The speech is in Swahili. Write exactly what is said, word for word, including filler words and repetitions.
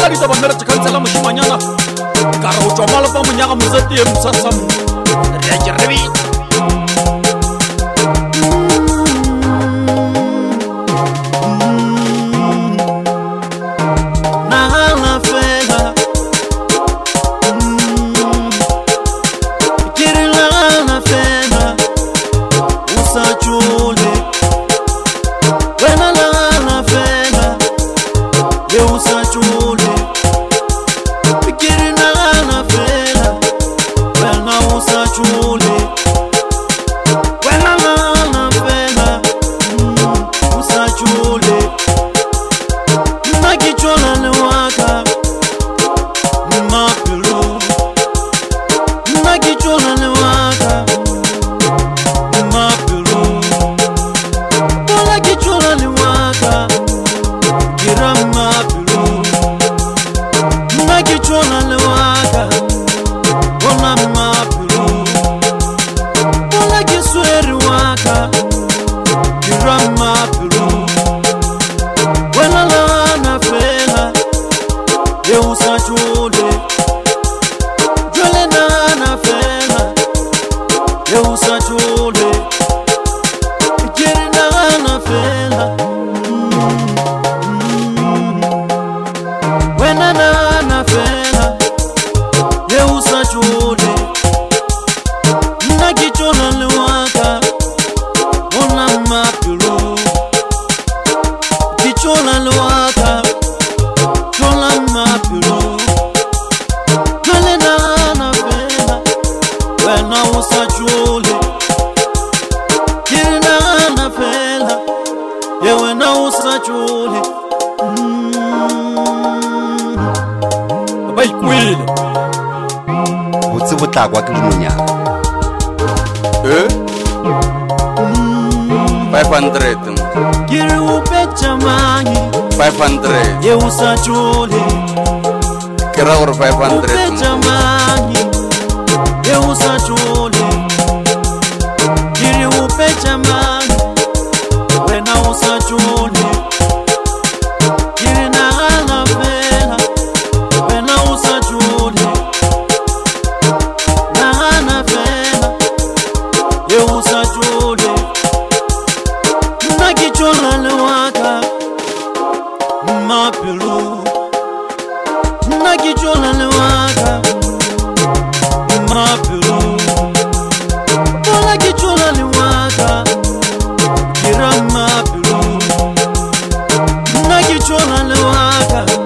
di to bangara tshikantsa moshimanyana ka re go tswa mala pa monyaga mosati e mosasamo re a jerebi kwa ke dimonya eh five hundred kiri upecha mangi five hundred ye usachule kira or five hundred upecha mangi ye usachule kiri upecha mangi wena usachule kiri na ala fela wena usachule Kira mapilu, nakichona lewaka.